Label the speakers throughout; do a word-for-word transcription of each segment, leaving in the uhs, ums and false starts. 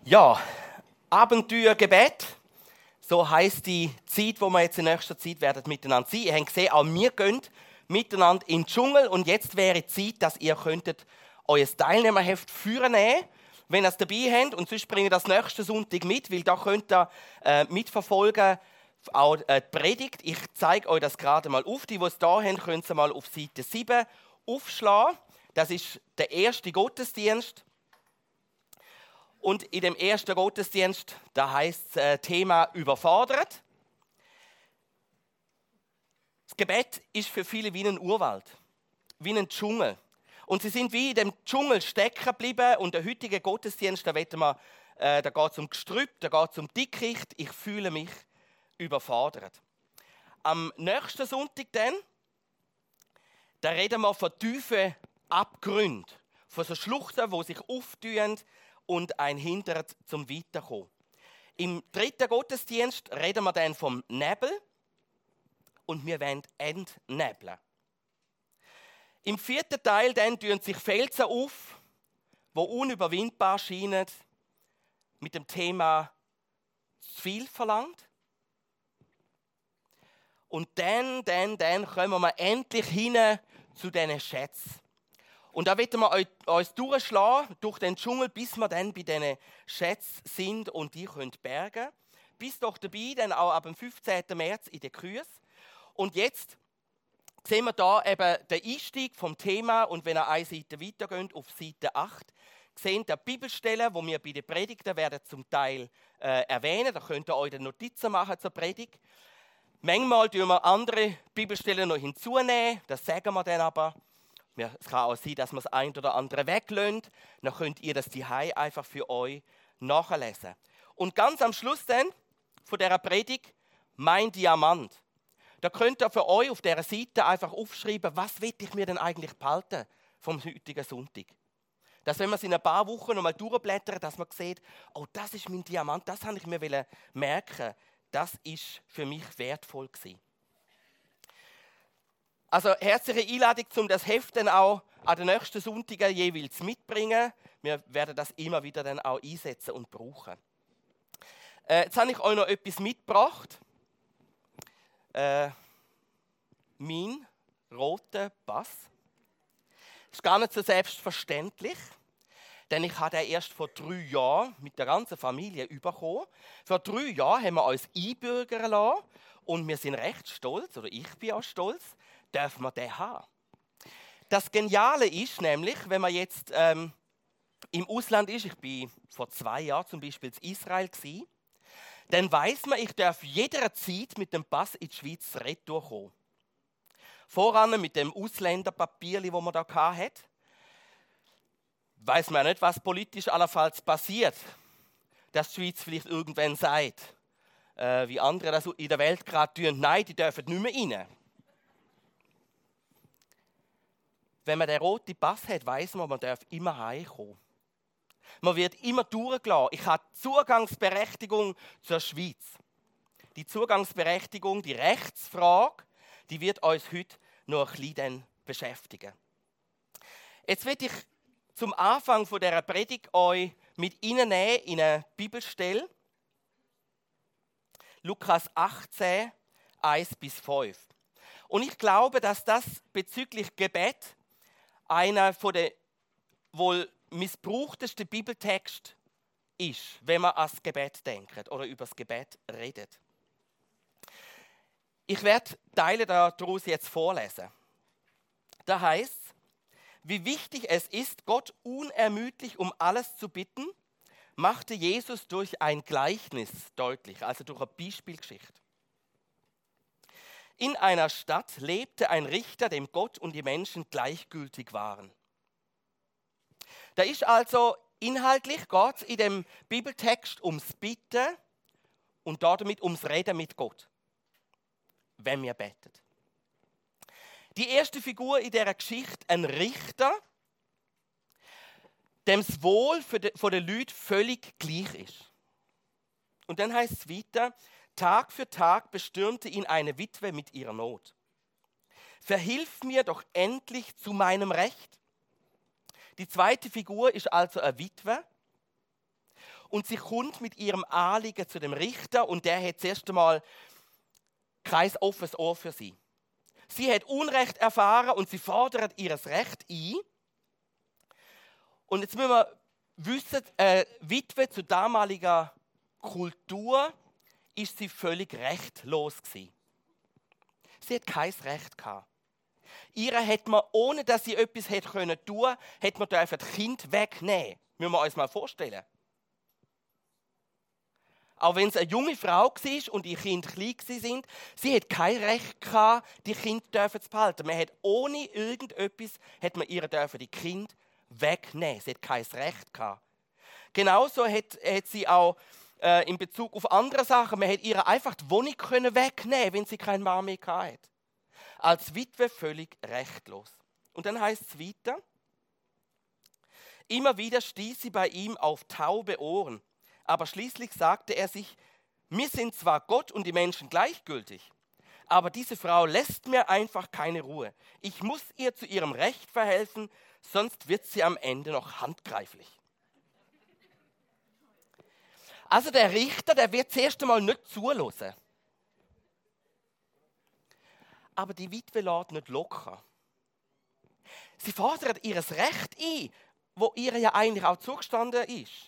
Speaker 1: Ja, Abenteuergebet, so heisst die Zeit, wo wir jetzt in nächster Zeit werden miteinander sein. Ihr habt gesehen, auch wir gehen miteinander in den Dschungel und jetzt wäre die Zeit, dass ihr könntet euer Teilnehmerheft führen nehmen, wenn ihr es dabei habt, und sonst bringe ich das nächsten Sonntag mit, weil da könnt ihr äh, mitverfolgen, auch äh, die Predigt. Ich zeige euch das gerade mal auf. Die, die es da haben, können Sie mal auf Seite sieben aufschlagen. Das ist der erste Gottesdienst. Und in dem ersten Gottesdienst, da heißt das äh, Thema überfordert. Das Gebet ist für viele wie ein Urwald, wie ein Dschungel. Und sie sind wie in dem Dschungel stecken geblieben. Und der heutige Gottesdienst, da, wir, äh, da geht es um Gestrüpp, da geht es um Dickicht. Ich fühle mich überfordert. Am nächsten Sonntag dann, da reden wir von tiefen Abgründen, von so Schluchten, die sich auftun und ein hindert zum Weiterkommen. Im dritten Gottesdienst reden wir dann vom Nebel und wir wollen entnebeln. Im vierten Teil dann tun sich Felsen auf, die unüberwindbar scheinen, mit dem Thema zu viel verlangt. Und dann, dann, dann kommen wir endlich hin zu diesen Schätzen. Und da werden wir uns durchschlagen durch den Dschungel, bis wir dann bei diesen Schätzen sind und die können bergen. Bis doch dabei, dann auch ab dem fünfzehnten März in der Kurs. Und jetzt sehen wir da eben den Einstieg vom Thema. Und wenn ihr eine Seite weitergeht, auf Seite acht, sehen ihr Bibelstellen, die wir bei den Predigten werden zum Teil äh, erwähnen. Da könnt ihr euch Notizen machen zur Predigt. Manchmal tun wir andere Bibelstellen noch hinzunehmen, das sagen wir dann aber. Es kann auch sein, dass wir das ein oder andere weglösen. Dann könnt ihr das daheim einfach für euch nachlesen. Und ganz am Schluss dann von dieser Predigt, mein Diamant. Da könnt ihr für euch auf dieser Seite einfach aufschreiben, was will ich mir denn eigentlich behalten vom heutigen Sonntag. Dass wenn man es in ein paar Wochen noch mal durchblättern, dass man sieht, oh, das ist mein Diamant, das habe ich mir merken. Das ist für mich wertvoll gewesen. Also herzliche Einladung, um das Heft dann auch an den nächsten Sonntagen jeweils mitbringen. Wir werden das immer wieder dann auch einsetzen und brauchen. Äh, jetzt habe ich euch noch etwas mitgebracht. Äh, mein roter Pass. Das ist gar nicht so selbstverständlich. Denn ich habe den erst vor drei Jahren mit der ganzen Familie bekommen. Vor drei Jahren haben wir uns einbürgern lassen und wir sind recht stolz, oder ich bin auch stolz, dürfen wir den haben. Das Geniale ist nämlich, wenn man jetzt ähm, im Ausland ist, ich war vor zwei Jahren zum Beispiel in Israel gewesen, dann weiss man, ich darf jederzeit mit dem Pass in die Schweiz retour kommen. Voran mit dem Ausländerpapier, das man da hatte. Weiß man nicht, was politisch allenfalls passiert, dass die Schweiz vielleicht irgendwann sagt, äh, wie andere das in der Welt gerade tun, nein, die dürfen nicht mehr rein. Wenn man den roten Pass hat, weiss man, man darf immer heimkommen. Man wird immer durchgelassen. Ich habe Zugangsberechtigung zur Schweiz. Die Zugangsberechtigung, die Rechtsfrage, die wird uns heute noch ein bisschen beschäftigen. Jetzt will ich zum Anfang von dieser Predigt euch mit Ihnen nehmen in eine Bibelstelle. Lukas achtzehn, eins bis fünf. Und ich glaube, dass das bezüglich Gebet einer von den wohl missbrauchtesten Bibeltexte ist, wenn man an das Gebet denkt oder über das Gebet redet. Ich werde Teile daraus jetzt vorlesen. Da heißt: Wie wichtig es ist, Gott unermüdlich um alles zu bitten, machte Jesus durch ein Gleichnis deutlich, also durch eine Beispielgeschichte. In einer Stadt lebte ein Richter, dem Gott und die Menschen gleichgültig waren. Da ist also inhaltlich geht in dem Bibeltext ums Bitten und damit ums Reden mit Gott, wenn wir beten. Die erste Figur in dieser Geschichte, ein Richter, dem das Wohl von den Leuten völlig gleich ist. Und dann heißt es weiter, Tag für Tag bestürmte ihn eine Witwe mit ihrer Not. Verhilf mir doch endlich zu meinem Recht. Die zweite Figur ist also eine Witwe und sie kommt mit ihrem Anliegen zu dem Richter und der hat zuerst einmal kein offenes Ohr für sie. Sie hat Unrecht erfahren und sie fordert ihr Recht ein. Und jetzt müssen wir wissen, äh, Witwe zu damaliger Kultur ist sie völlig rechtlos gewesen. Sie hat kein Recht gehabt. Ihre hätte man, ohne dass sie etwas hätte können tun, hätte man das Kind wegnehmen. Müssen wir uns mal vorstellen. Auch wenn es eine junge Frau war und die Kinder klein waren, sie hat kein Recht gehabt, die Kinder zu behalten. Man hat ohne irgendetwas hat man ihr dürfen die Kinder wegnehmen. Sie hat kein Recht gehabt. Genauso hat, hat sie auch äh, in Bezug auf andere Sachen, man hat ihr einfach die Wohnung können wegnehmen, wenn sie keinen Mann mehr hatte. Als Witwe völlig rechtlos. Und dann heißt es weiter, immer wieder stieß sie bei ihm auf taube Ohren. Aber schließlich sagte er sich, mir sind zwar Gott und die Menschen gleichgültig, aber diese Frau lässt mir einfach keine Ruhe. Ich muss ihr zu ihrem Recht verhelfen, sonst wird sie am Ende noch handgreiflich. Also der Richter, der wird zuerst einmal nicht zuhören. Aber die Witwe lässt nicht locker. Sie fordert ihr Recht ein, wo ihr ja eigentlich auch zugestanden ist.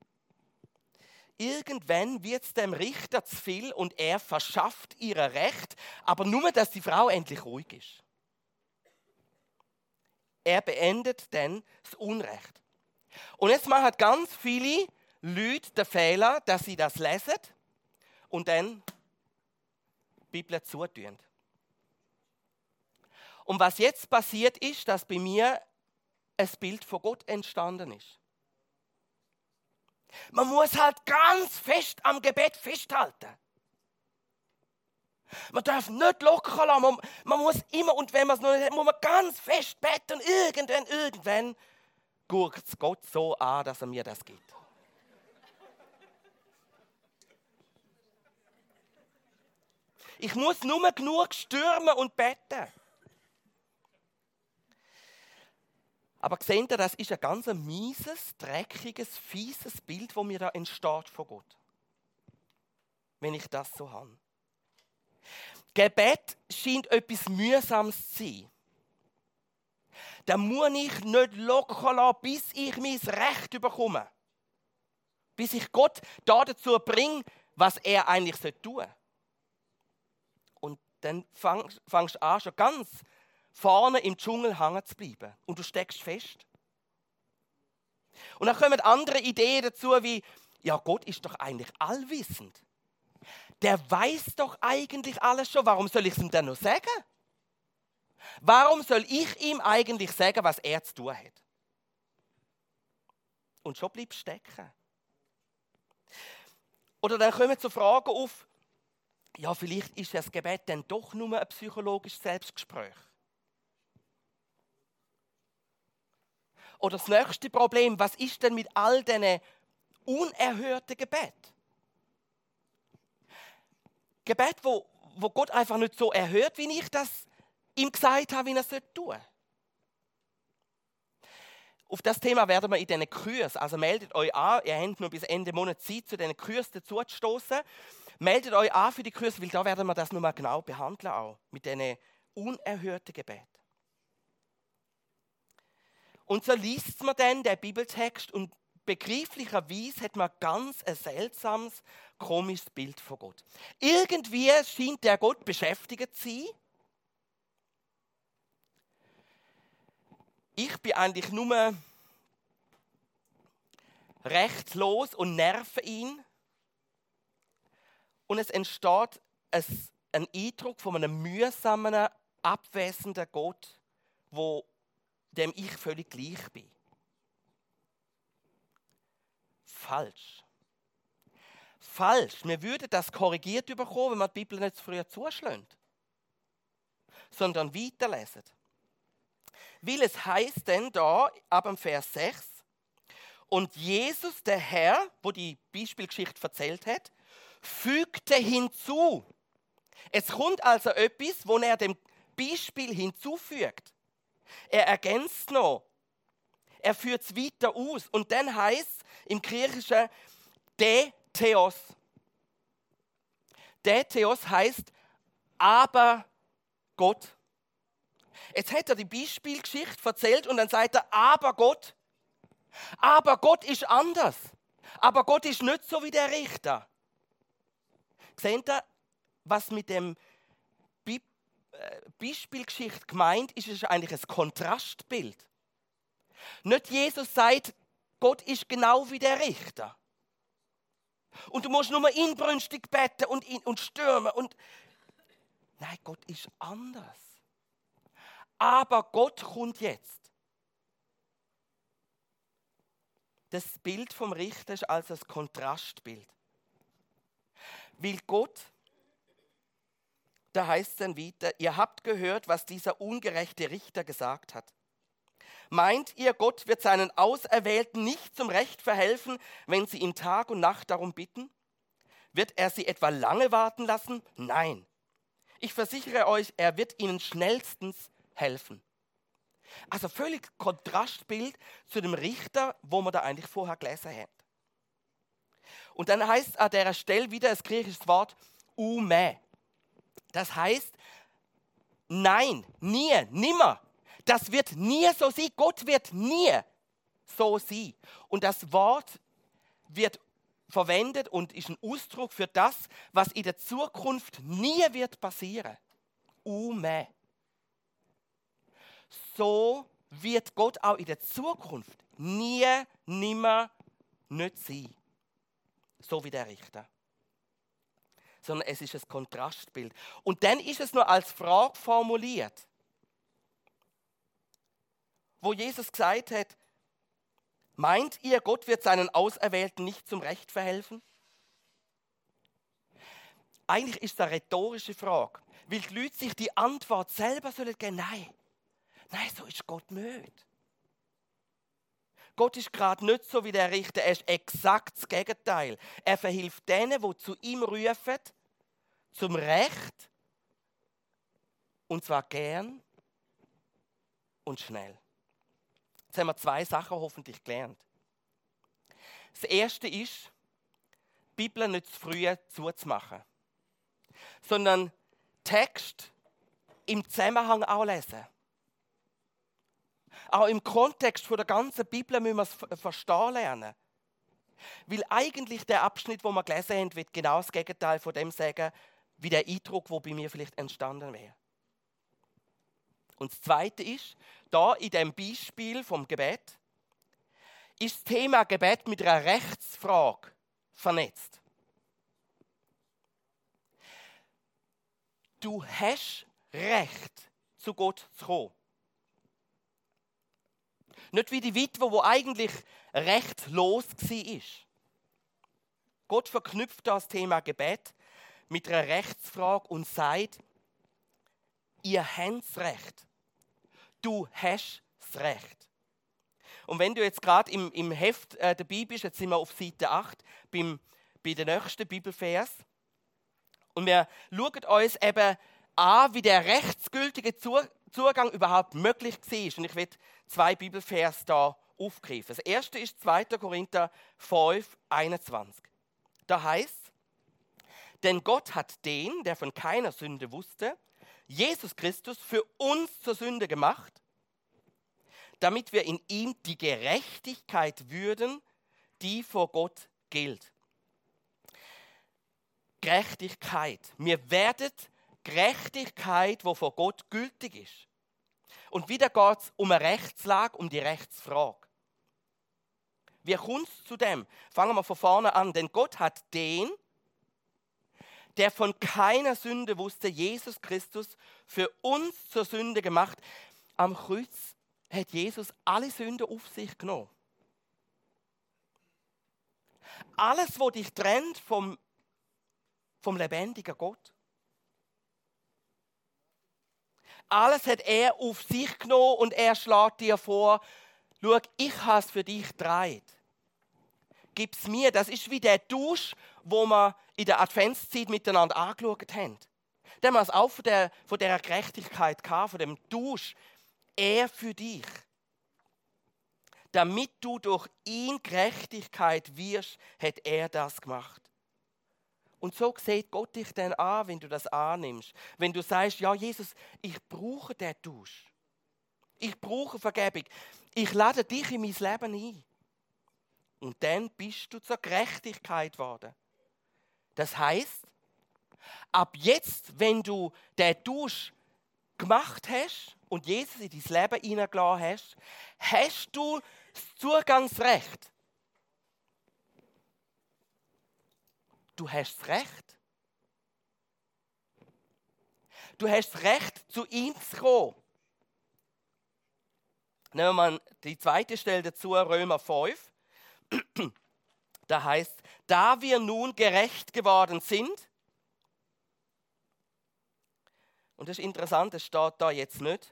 Speaker 1: Irgendwann wird es dem Richter zu viel und er verschafft ihr Recht, aber nur, dass die Frau endlich ruhig ist. Er beendet dann das Unrecht. Und jetzt machen ganz viele Leute den Fehler, dass sie das lesen und dann die Bibel zutun. Und was jetzt passiert ist, dass bei mir ein Bild von Gott entstanden ist. Man muss halt ganz fest am Gebet festhalten. Man darf nicht locker lassen. Man, man muss immer, und wenn man es noch nicht hat, muss man ganz fest beten. Und irgendwann, irgendwann guckt es Gott so an, dass er mir das gibt. Ich muss nur genug stürmen und beten. Aber seht ihr, das ist ein ganz mieses, dreckiges, fieses Bild, das mir da entsteht von Gott. Wenn ich das so habe. Gebet scheint etwas Mühsames zu sein. Da muss ich nicht locker lassen, bis ich mein Recht bekomme. Bis ich Gott da dazu bringe, was er eigentlich tun sollte. Und dann fangst du an, schon ganz vorne im Dschungel hängen zu bleiben. Und du steckst fest. Und dann kommen andere Ideen dazu, wie, ja, Gott ist doch eigentlich allwissend. Der weiß doch eigentlich alles schon. Warum soll ich es ihm dann noch sagen? Warum soll ich ihm eigentlich sagen, was er zu tun hat? Und schon bleibst du stecken. Oder dann kommen so Fragen auf, ja, vielleicht ist das Gebet dann doch nur ein psychologisches Selbstgespräch. Oder das nächste Problem, was ist denn mit all diesen unerhörten Gebeten? Gebet, wo, wo Gott einfach nicht so erhört, wie ich das ihm gesagt habe, wie er es tun soll. Auf das Thema werden wir in diesen Kursen, also meldet euch an, ihr habt noch bis Ende Monat Zeit, zu diesen Kursen dazu zu stoßen. Meldet euch an für die Kurse, weil da werden wir das nochmal genau behandeln, auch mit diesen unerhörten Gebeten. Und so liest man dann den Bibeltext und begreiflicherweise hat man ganz ein seltsames, komisches Bild von Gott. Irgendwie scheint der Gott beschäftigt zu sein. Ich bin eigentlich nur rechtlos und nerve ihn. Und es entsteht ein Eindruck von einem mühsamen, abwesenden Gott, wo dem ich völlig gleich bin. Falsch. Falsch. Wir würden das korrigiert bekommen, wenn man die Bibel nicht zu früh zuschlägt, sondern weiterlesen. Weil es heißt denn da, ab dem Vers sechs, und Jesus, der Herr, wo die Beispielgeschichte erzählt hat, fügte hinzu. Es kommt also etwas, wo er dem Beispiel hinzufügt. Er ergänzt noch. Er führt es weiter aus. Und dann heißt es im Griechischen, De Theos. De Theos heißt aber Gott. Jetzt hat er die Beispielgeschichte erzählt und dann sagt er, aber Gott. Aber Gott ist anders. Aber Gott ist nicht so wie der Richter. Seht ihr, was mit dem Bi- äh, Beispielgeschichte gemeint ist, ist eigentlich ein Kontrastbild. Nicht Jesus sagt, Gott ist genau wie der Richter. Und du musst nur inbrünstig beten und, und stürmen. Und nein, Gott ist anders. Aber Gott kommt jetzt. Das Bild vom Richter ist also ein Kontrastbild. Weil Gott, da heißt es dann weiter, ihr habt gehört, was dieser ungerechte Richter gesagt hat. Meint ihr, Gott wird seinen Auserwählten nicht zum Recht verhelfen, wenn sie ihn Tag und Nacht darum bitten? Wird er sie etwa lange warten lassen? Nein. Ich versichere euch, er wird ihnen schnellstens helfen. Also völlig Kontrastbild zu dem Richter, wo wir da eigentlich vorher gelesen haben. Und dann heißt an dieser Stelle wieder das griechische Wort ume. Das heißt, nein, nie, nimmer. Das wird nie so sein. Gott wird nie so sein. Und das Wort wird verwendet und ist ein Ausdruck für das, was in der Zukunft nie wird passieren. Ume. So wird Gott auch in der Zukunft nie, nimmer, nicht sein. So wie der Richter. Sondern es ist ein Kontrastbild. Und dann ist es nur als Frage formuliert, wo Jesus gesagt hat, meint ihr, Gott wird seinen Auserwählten nicht zum Recht verhelfen? Eigentlich ist es eine rhetorische Frage, weil die Leute sich die Antwort selber sollen geben, nein, nein, so ist Gott nicht. Gott ist gerade nicht so wie der Richter, er ist exakt das Gegenteil. Er verhilft denen, die zu ihm rufen, zum Recht, und zwar gern und schnell. Jetzt haben wir zwei Sachen hoffentlich gelernt. Das erste ist, die Bibel nicht zu früh zuzumachen, sondern Text im Zusammenhang auch lesen. Auch im Kontext der ganzen Bibel müssen wir es verstehen lernen. Weil eigentlich der Abschnitt, den wir gelesen haben, wird genau das Gegenteil von dem sagen, wie der Eindruck, der bei mir vielleicht entstanden wäre. Und das Zweite ist, da in dem Beispiel vom Gebet, ist das Thema Gebet mit einer Rechtsfrage vernetzt. Du hast Recht, zu Gott zu kommen. Nicht wie die Witwe, die eigentlich rechtlos war. Gott verknüpft das Thema Gebet mit einer Rechtsfrage und sagt, ihr habt das Recht. Du hast das Recht. Und wenn du jetzt gerade im, im Heft äh, dabei bist, jetzt sind wir auf Seite acht, beim, bei der nächsten Bibelvers. Und wir schauen uns eben an, wie der rechtsgültige Zugang überhaupt möglich war. Und ich will zwei Bibelvers da aufgreifen. Das erste ist zweiter Korinther fünf, einundzwanzig. Da heißt, denn Gott hat den, der von keiner Sünde wusste, Jesus Christus für uns zur Sünde gemacht, damit wir in ihm die Gerechtigkeit würden, die vor Gott gilt. Gerechtigkeit. Wir werden Gerechtigkeit, die vor Gott gültig ist. Und wieder geht es um eine Rechtslage, um die Rechtsfrage. Wie kommt es zu dem? Fangen wir von vorne an. Denn Gott hat den, der von keiner Sünde wusste, Jesus Christus, für uns zur Sünde gemacht. Am Kreuz hat Jesus alle Sünden auf sich genommen. Alles, was dich trennt vom, vom lebendigen Gott. Alles hat er auf sich genommen und er schlägt dir vor, schau, ich habe es für dich getragen. Gib es mir. Das ist wie der Dusch, wo wir in der Adventszeit miteinander angeschaut haben. Da haben wir es auch von, der, von dieser Gerechtigkeit gehabt, von dem Dusch. Er für dich. damit du durch ihn Gerechtigkeit wirst, hat er das gemacht. Und so sieht Gott dich dann an, wenn du das annimmst. Wenn du sagst, ja Jesus, ich brauche den Tausch. Ich brauche Vergebung. Ich lade dich in mein Leben ein. Und dann bist du zur Gerechtigkeit geworden. Das heisst, ab jetzt, wenn du den Tausch gemacht hast und Jesus in dein Leben hineingelassen hast, hast du das Zugangsrecht. Du hast das Recht. Du hast das Recht, zu ihm zu kommen. Nehmen wir mal die zweite Stelle dazu, Römer fünf. Da heißt, da wir nun gerecht geworden sind, und das ist interessant, das steht da jetzt nicht,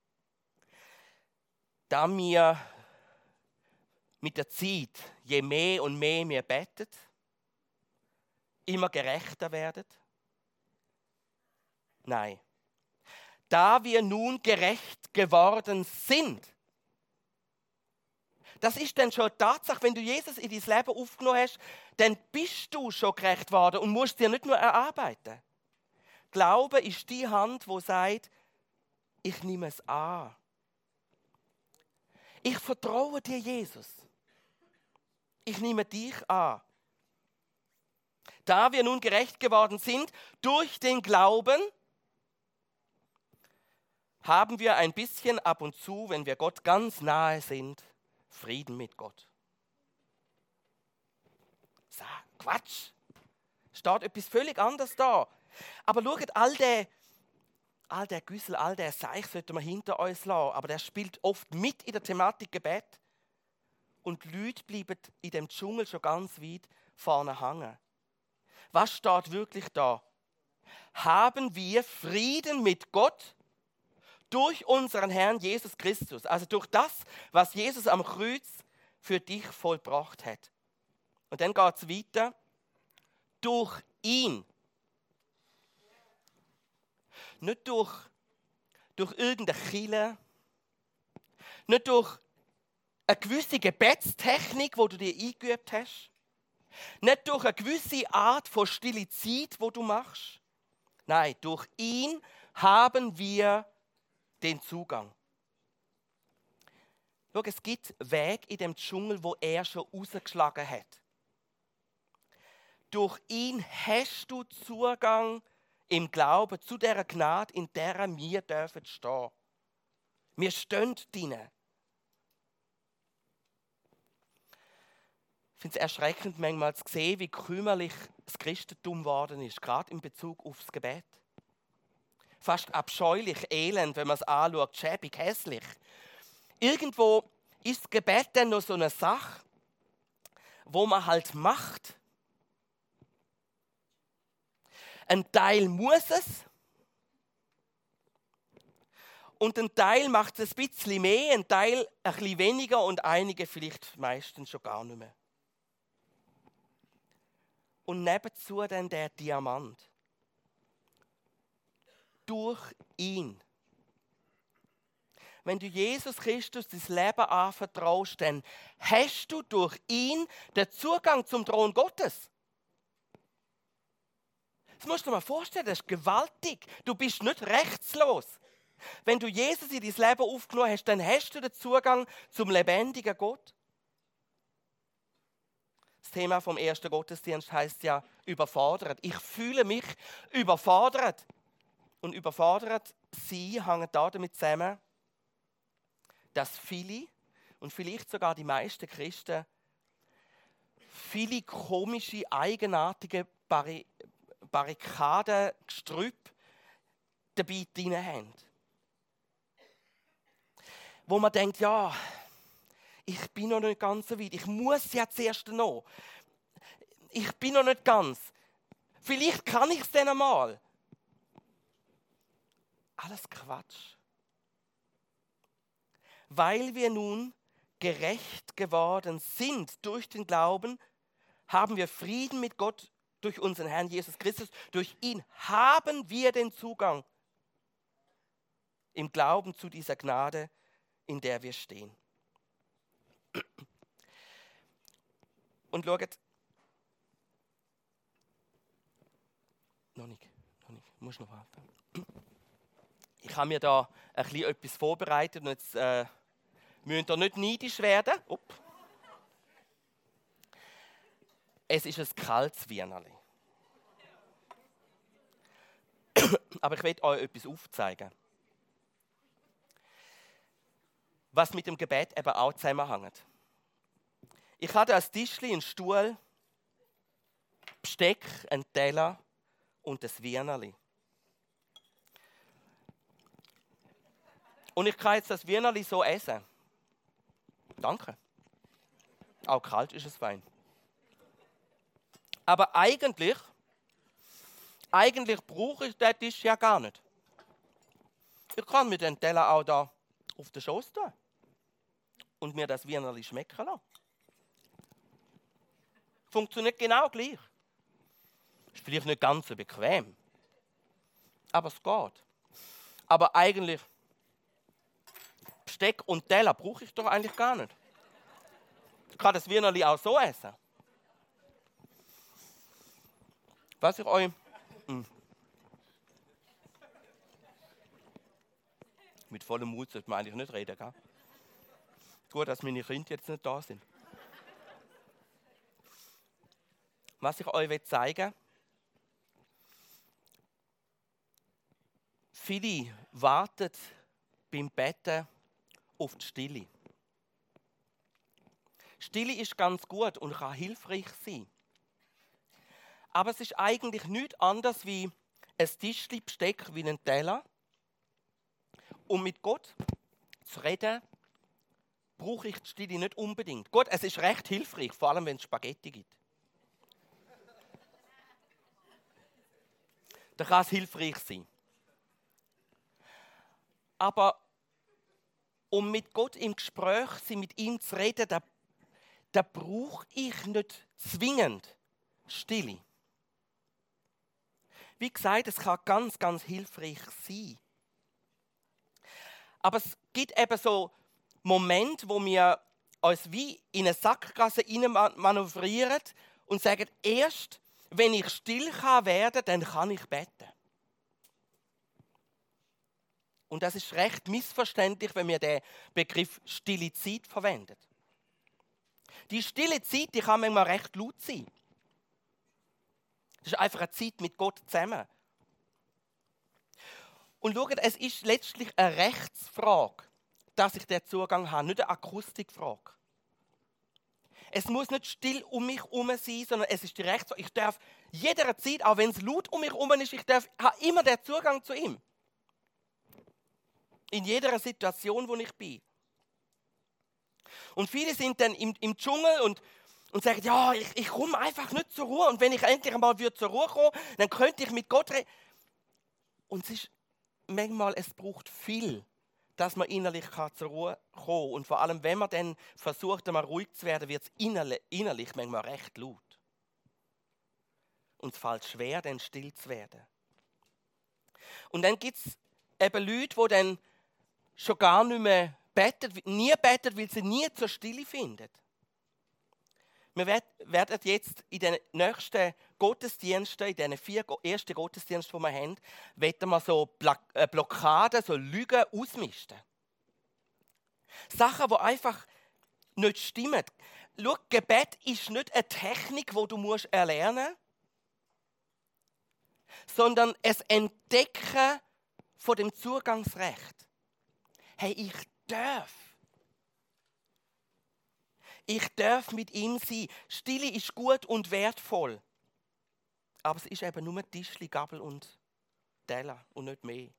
Speaker 1: da wir mit der Zeit, je mehr und mehr wir beten, immer gerechter werden. Nein. Da wir nun gerecht geworden sind. Das ist dann schon Tatsache, wenn du Jesus in dein Leben aufgenommen hast, dann bist du schon gerecht worden und musst dir nicht nur erarbeiten. Glaube ist die Hand, die sagt, ich nehme es an. Ich vertraue dir, Jesus. Ich nehme dich an. Da wir nun gerecht geworden sind, durch den Glauben, haben wir ein bisschen ab und zu, wenn wir Gott ganz nahe sind, Frieden mit Gott. Sag, Quatsch. Steht etwas völlig anderes da. Aber schaut, all der, all der Güssel, all der Seich sollten wir hinter uns lassen. Aber der spielt oft mit in der Thematik Gebet. Und die Leute bleiben in dem Dschungel schon ganz weit vorne hängen. Was steht wirklich da? Haben wir Frieden mit Gott durch unseren Herrn Jesus Christus. Also durch das, was Jesus am Kreuz für dich vollbracht hat. Und dann geht es weiter. Durch ihn. Nicht durch, durch irgendeine Kirche. Nicht durch eine gewisse Gebetstechnik, die du dir eingeübt hast. Nicht durch eine gewisse Art von stille Zeit, die du machst. Nein, durch ihn haben wir den Zugang. Schau, es gibt Wege in dem Dschungel, wo er schon rausgeschlagen hat. Durch ihn hast du Zugang im Glauben zu dieser Gnade, in der wir dürfen stehen. Wir stehen drinnen. Ich finde es erschreckend, manchmal zu sehen, wie kümmerlich das Christentum geworden ist, gerade in Bezug aufs Gebet. Fast abscheulich, elend, wenn man es anschaut, schäbig, hässlich. Irgendwo ist das Gebet dann noch so eine Sache, wo man halt macht. Ein Teil muss es und ein Teil macht es ein bisschen mehr, ein Teil ein bisschen weniger und einige vielleicht meistens schon gar nicht mehr. Und nebenzu dann der Diamant. Durch ihn. Wenn du Jesus Christus dein Leben anvertraust, dann hast du durch ihn den Zugang zum Thron Gottes. Das musst du dir mal vorstellen, das ist gewaltig. Du bist nicht rechtslos. Wenn du Jesus in dein Leben aufgenommen hast, dann hast du den Zugang zum lebendigen Gott. Das Thema vom ersten Gottesdienst heißt ja überfordert. Ich fühle mich überfordert. Und überfordert sie hängen damit zusammen, dass viele und vielleicht sogar die meisten Christen viele komische, eigenartige Barri- Barrikaden, Gestrüpp dabei drin haben. Wo man denkt, ja, ich bin noch nicht ganz so weit, ich muss ja zuerst noch. Ich bin noch nicht ganz. Vielleicht kann ich es dann einmal. Alles Quatsch. Weil wir nun gerecht geworden sind durch den Glauben, haben wir Frieden mit Gott durch unseren Herrn Jesus Christus. Durch ihn haben wir den Zugang im Glauben zu dieser Gnade, in der wir stehen. Und schaut, noch nicht, noch nicht, ich muss noch warten. Ich habe mir da ein bisschen etwas vorbereitet und jetzt äh, müsst ihr nicht neidisch werden. Upp. Es ist ein kaltes Wienerli. Aber ich will euch etwas aufzeigen, was mit dem Gebet eben auch zusammenhängt. Ich hatte ein Tischchen, einen Stuhl, Besteck, einen Teller und ein Wienerli. Und ich kann jetzt das Wienerli so essen. Danke. Auch kalt ist es fein. Aber eigentlich, eigentlich brauche ich den Tisch ja gar nicht. Ich kann mir den Teller auch da auf den Schoß tun und mir das Wienerli schmecken lassen. Funktioniert genau gleich. Ist vielleicht nicht ganz so bequem, aber es geht. Aber eigentlich, Besteck und Teller brauche ich doch eigentlich gar nicht. Ich kann das Wienerli auch so essen. Was ich euch... Mh. Mit vollem Mut sollte man eigentlich nicht reden, gell? Gut, dass meine Kinder jetzt nicht da sind. Was ich euch zeigen will, viele warten beim Betten auf die Stille. Stille ist ganz gut und kann hilfreich sein. Aber es ist eigentlich nichts anderes wie ein Tischchen Besteck, wie ein Teller. Um mit Gott zu reden, brauche ich die Stille nicht unbedingt. Gut, es ist recht hilfreich, vor allem wenn es Spaghetti gibt. Da kann es hilfreich sein. Aber um mit Gott im Gespräch zu sein, mit ihm zu reden, da, da brauche ich nicht zwingend Stille. Wie gesagt, es kann ganz, ganz hilfreich sein. Aber es gibt eben so Momente, wo wir uns wie in eine Sackgasse manövrieren und sagen, erst wenn ich still kann werden, dann kann ich beten. Und das ist recht missverständlich, wenn wir den Begriff stille Zeit verwenden. Die stille Zeit, die kann manchmal recht laut sein. Das ist einfach eine Zeit mit Gott zusammen. Und schaut, es ist letztlich eine Rechtsfrage, dass ich den Zugang habe, nicht eine Akustikfrage. Es muss nicht still um mich herum sein, sondern es ist die Rechtsfrage. Ich darf jederzeit, auch wenn es laut um mich herum ist, ich darf, habe immer den Zugang zu ihm. In jeder Situation, wo ich bin. Und viele sind dann im, im Dschungel und, und sagen, ja, ich, ich komme einfach nicht zur Ruhe. Und wenn ich endlich einmal würde zur Ruhe kommen, dann könnte ich mit Gott reden. Und es ist manchmal, es braucht viel, dass man innerlich kann zur Ruhe kommen kann. Und vor allem, wenn man dann versucht, einmal ruhig zu werden, wird es innerlich, innerlich manchmal recht laut. Und es fällt schwer, dann still zu werden. Und dann gibt es eben Leute, die dann schon gar nicht mehr beten, nie beten, weil sie nie zur Stille finden. Wir werden jetzt in den nächsten Gottesdiensten, in den vier ersten Gottesdiensten, die wir haben, werden wir so Blockaden, so Lügen ausmisten. Sachen, die einfach nicht stimmen. Schau, Gebet ist nicht eine Technik, die du erlernen musst, sondern es Entdecken von dem Zugangsrecht. Hey, ich darf. Ich darf mit ihm sein. Stille ist gut und wertvoll. Aber es ist eben nur Tischli, Gabel und Teller und nicht mehr.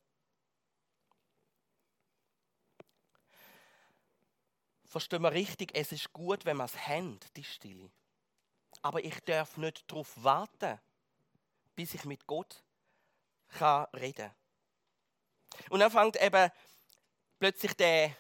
Speaker 1: Verstehen wir richtig, es ist gut, wenn wir es haben, die Stille. Aber ich darf nicht darauf warten, bis ich mit Gott kann reden kann. Und dann fängt eben plötzlich der,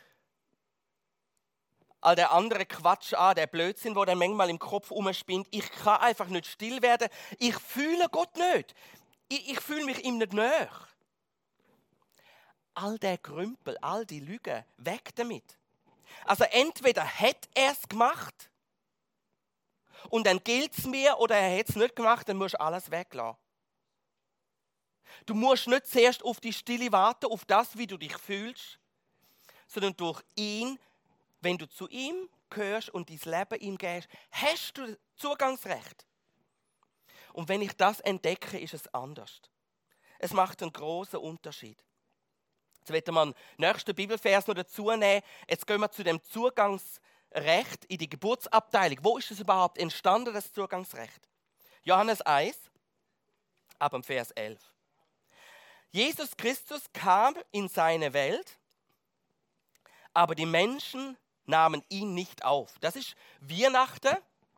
Speaker 1: all der andere Quatsch an, der Blödsinn, der dann manchmal im Kopf rumspinnt. Ich kann einfach nicht still werden. Ich fühle Gott nicht. Ich, ich fühle mich ihm nicht näher. All der Krümpel, all die Lügen, weg damit. Also entweder hat er es gemacht und dann gilt es mir, oder er hat es nicht gemacht, dann musst du alles weglassen. Du musst nicht zuerst auf die Stille warten, auf das, wie du dich fühlst, sondern durch ihn, wenn du zu ihm gehörst und dein Leben ihm gibst, hast du Zugangsrecht. Und wenn ich das entdecke, ist es anders. Es macht einen großen Unterschied. Jetzt werden wir einen nächsten Bibelvers noch dazu nehmen. Jetzt gehen wir zu dem Zugangsrecht in die Geburtsabteilung. Wo ist es überhaupt entstanden, das Zugangsrecht? Johannes eins, ab dem Vers elf. Jesus Christus kam in seine Welt, aber die Menschen nahmen ihn nicht auf. Das ist Weihnachten.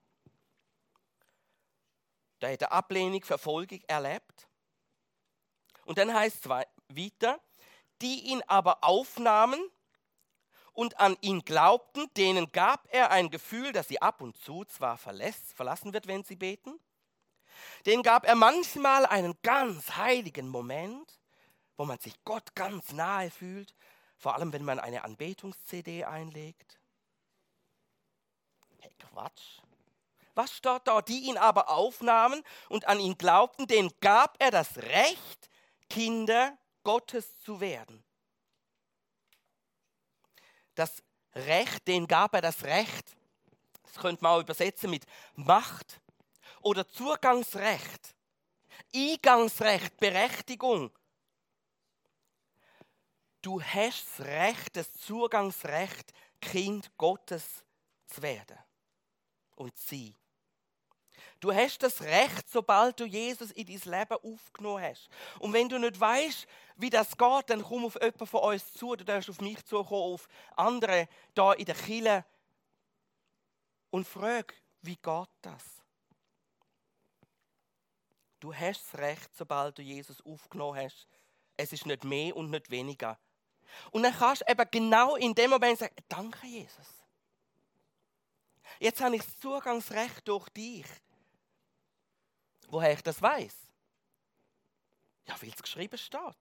Speaker 1: Da hat er Ablehnung, Verfolgung erlebt. Und dann heißt es weiter, die ihn aber aufnahmen und an ihn glaubten, denen gab er ein Gefühl, dass sie ab und zu zwar verlassen wird, wenn sie beten. Denen gab er manchmal einen ganz heiligen Moment, wo man sich Gott ganz nahe fühlt, vor allem wenn man eine Anbetungs-C D einlegt. Hey, Quatsch. Was steht da? Die ihn aber aufnahmen und an ihn glaubten, denen gab er das Recht, Kinder Gottes zu werden. Das Recht, denen gab er das Recht. Das könnte man auch übersetzen mit Macht oder Zugangsrecht, Eingangsrecht, Berechtigung. Du hast das Recht, das Zugangsrecht, Kind Gottes zu werden und zu sein. Du hast das Recht, sobald du Jesus in dein Leben aufgenommen hast. Und wenn du nicht weißt, wie das geht, dann komm auf jemanden von uns zu. Du darfst auf mich zukommen, auf andere da in der Kirche und frag, wie geht das? Du hast das Recht, sobald du Jesus aufgenommen hast. Es ist nicht mehr und nicht weniger. Und dann kannst du eben genau in dem Moment sagen, danke Jesus. Jetzt habe ich das Zugangsrecht durch dich. Woher ich das weiß? Ja, weil es geschrieben steht.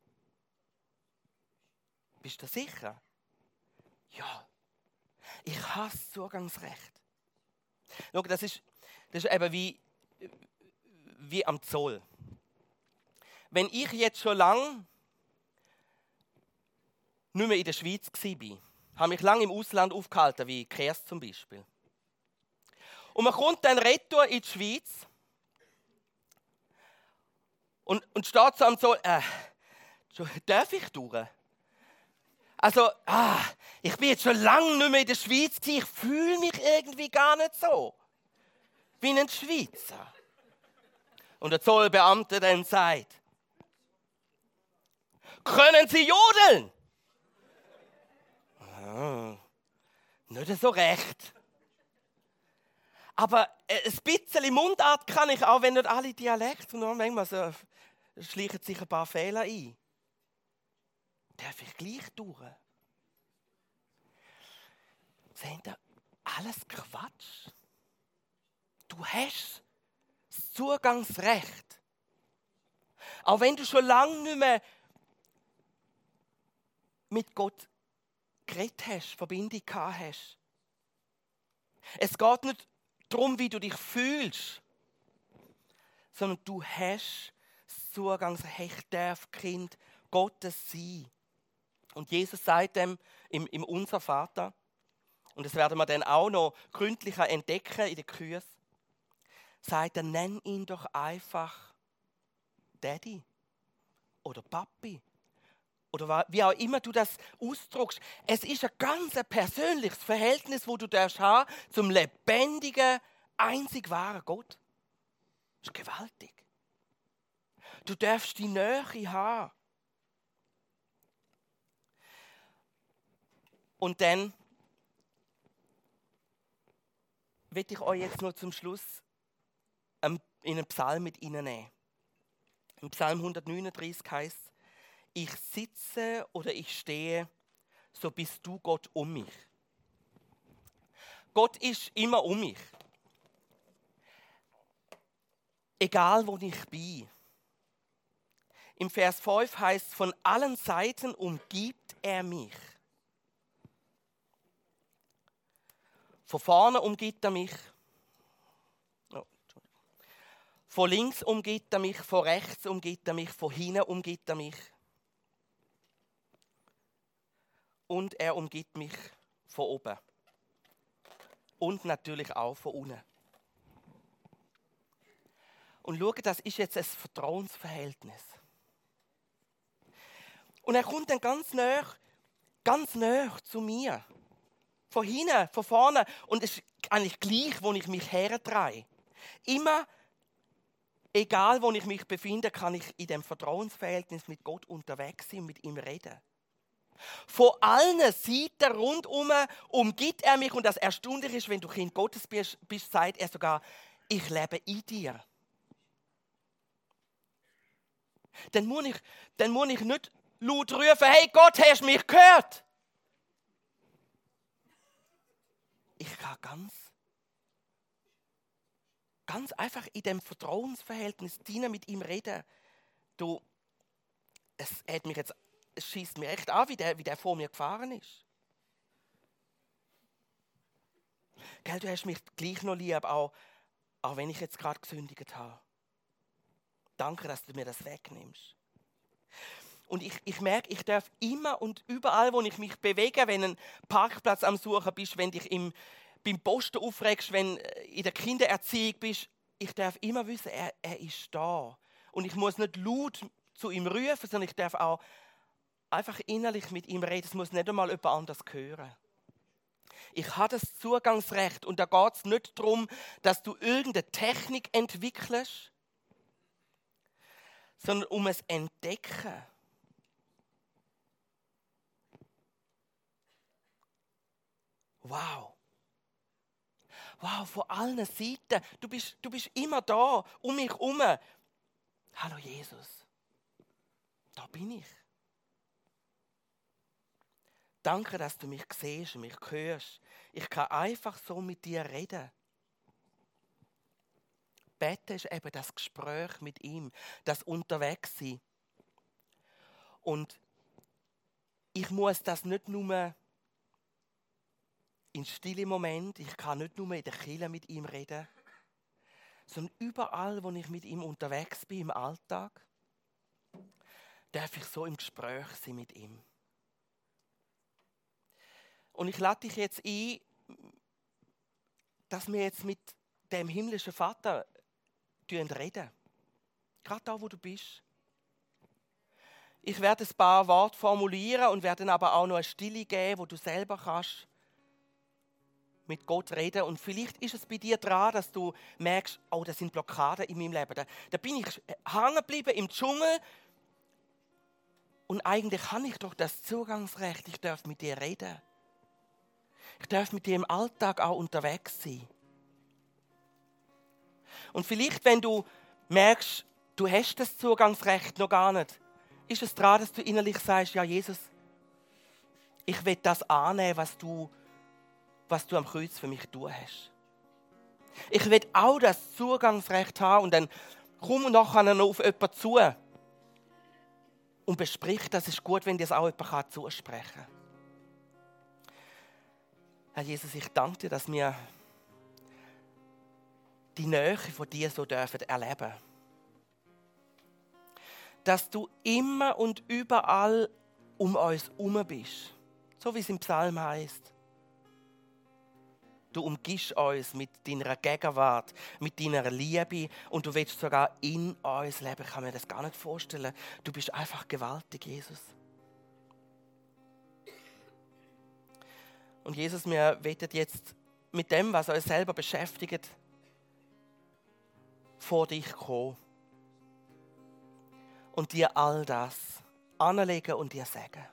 Speaker 1: Bist du sicher? Ja. Ich habe das Zugangsrecht. Schau, das ist, das ist eben wie, wie am Zoll. Wenn ich jetzt schon lange nicht mehr in der Schweiz war, habe mich lange im Ausland aufgehalten, wie Kers zum Beispiel. Und man kommt dann retour in die Schweiz und, und steht so am Zoll, äh, darf ich durch? Also, ah, ich bin jetzt schon lange nicht mehr in der Schweiz, ich fühle mich irgendwie gar nicht so wie ein Schweizer. Und der Zollbeamte dann sagt, können Sie jodeln? Ah, nicht so recht. Aber ein bisschen Mundart kann ich auch, wenn nicht alle Dialekte. Und manchmal so, schleichen sich ein paar Fehler ein. Darf ich gleich durch? Seht ihr, alles Quatsch. Du hast das Zugangsrecht. Auch wenn du schon lange nicht mehr mit Gott geredet hast, Verbindung gehabt hast. Es geht nicht darum, wie du dich fühlst, sondern du hast das Zugangsrecht, ich darf Kind Gottes sein. Und Jesus sagt dem im, im Unser Vater, und das werden wir dann auch noch gründlicher entdecken in den Kursen, sagt er, nenn ihn doch einfach Daddy oder Papi. Oder wie auch immer du das ausdrückst. Es ist ein ganz persönliches Verhältnis, das du darfst haben zum lebendigen, einzig wahren Gott. Das ist gewaltig. Du darfst die Nähe haben. Und dann will ich euch jetzt noch zum Schluss in einen Psalm mit reinnehmen. Im Psalm hundertneununddreißig heißt es, ich sitze oder ich stehe, so bist du Gott um mich. Gott ist immer um mich. Egal wo ich bin. Im Vers fünf heißt es, von allen Seiten umgibt er mich. Von vorne umgibt er mich. Von links umgibt er mich, von rechts umgibt er mich, von hinten umgibt er mich. Und er umgibt mich von oben. Und natürlich auch von unten. Und schau, das ist jetzt ein Vertrauensverhältnis. Und er kommt dann ganz nah, ganz nah zu mir. Von hinten, von vorne. Und es ist eigentlich gleich, wo ich mich herdrehe. Immer, egal wo ich mich befinde, kann ich in dem Vertrauensverhältnis mit Gott unterwegs sein und mit ihm reden. Von allen Seiten rundum umgibt er mich. Und das Erstaunliche ist, wenn du Kind Gottes bist, bist, sagt er sogar, ich lebe in dir. Dann muss ich, dann muss ich nicht laut rufen, hey Gott, hast du mich gehört? Ich kann ganz, ganz einfach in dem Vertrauensverhältnis dienen, mit ihm reden. Du, es hat mich jetzt, es schießt mir echt an, wie der, wie der vor mir gefahren ist. Gell, du hast mich gleich noch lieb, auch, auch wenn ich jetzt gerade gesündigt habe. Danke, dass du mir das wegnimmst. Und ich, ich merke, ich darf immer und überall, wo ich mich bewege, wenn ein Parkplatz am Suchen bist, wenn dich im, beim Posten aufregst, wenn in der Kindererziehung bist, ich darf immer wissen, er, er ist da. Und ich muss nicht laut zu ihm rufen, sondern ich darf auch einfach innerlich mit ihm reden. Es muss nicht einmal jemand anders hören. Ich habe das Zugangsrecht und da geht es nicht darum, dass du irgendeine Technik entwickelst, sondern um es Entdecken. Wow. Wow, von allen Seiten. Du bist, du bist immer da, um mich herum. Hallo Jesus. Da bin ich. Danke, dass du mich siehst und mich hörst. Ich kann einfach so mit dir reden. Beten ist eben das Gespräch mit ihm, das Unterwegssein. Und ich muss das nicht nur in stillen Moment, ich kann nicht nur in der Kirche mit ihm reden, sondern überall, wo ich mit ihm unterwegs bin, im Alltag, darf ich so im Gespräch sein mit ihm. Und ich lade dich jetzt ein, dass wir jetzt mit dem himmlischen Vater reden. Gerade da, wo du bist. Ich werde ein paar Worte formulieren und werde aber auch noch eine Stille geben, wo du selber kannst mit Gott reden. Und vielleicht ist es bei dir dran, dass du merkst, oh, das sind Blockaden in meinem Leben. Da, da bin ich hängen geblieben im Dschungel. Und eigentlich habe ich doch das Zugangsrecht. Ich darf mit dir reden. Ich darf mit dir im Alltag auch unterwegs sein. Und vielleicht, wenn du merkst, du hast das Zugangsrecht noch gar nicht, ist es dran, dass du innerlich sagst, ja Jesus, ich will das annehmen, was du, was du am Kreuz für mich tun hast. Ich will auch das Zugangsrecht haben und dann komm nachher noch auf jemanden zu und besprich, das ist gut, wenn dir das auch jemand zusprechen kann. Herr Jesus, ich danke dir, dass wir die Nähe von dir so dürfen erleben. Dass du immer und überall um uns herum bist. So wie es im Psalm heißt. Du umgibst uns mit deiner Gegenwart, mit deiner Liebe und du willst sogar in uns leben. Ich kann mir das gar nicht vorstellen. Du bist einfach gewaltig, Jesus. Und Jesus, wir wollen jetzt mit dem, was uns selber beschäftigt, vor dich kommen und dir all das anlegen und dir sagen.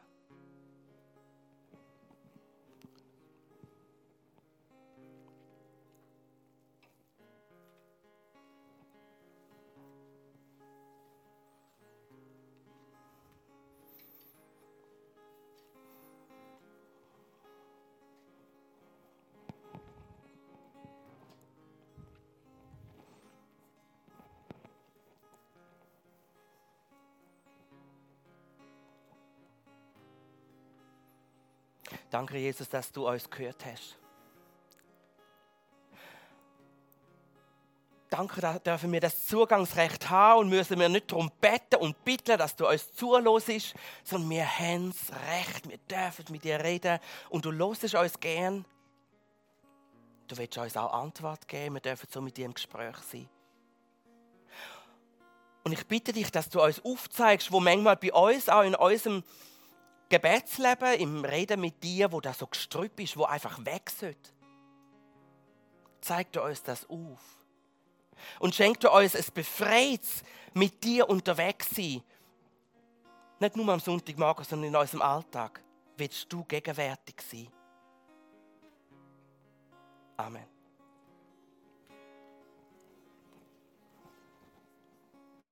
Speaker 1: Danke, Jesus, dass du uns gehört hast. danke, da dürfen wir das Zugangsrecht haben und müssen wir nicht darum beten und bitten, dass du uns zuhörst, sondern wir haben das Recht, wir dürfen mit dir reden und du hörst uns gern. Du willst uns auch Antwort geben, wir dürfen so mit dir im Gespräch sein. Und ich bitte dich, dass du uns aufzeigst, wo manchmal bei uns, auch in unserem Gebetsleben, im Reden mit dir, wo das so gestrüpp ist, wo einfach weg sollte. Zeig du uns das auf. Und schenk du uns ein befreites mit dir unterwegs sein. Nicht nur am Sonntagmorgen, sondern in unserem Alltag willst du gegenwärtig sein. Amen.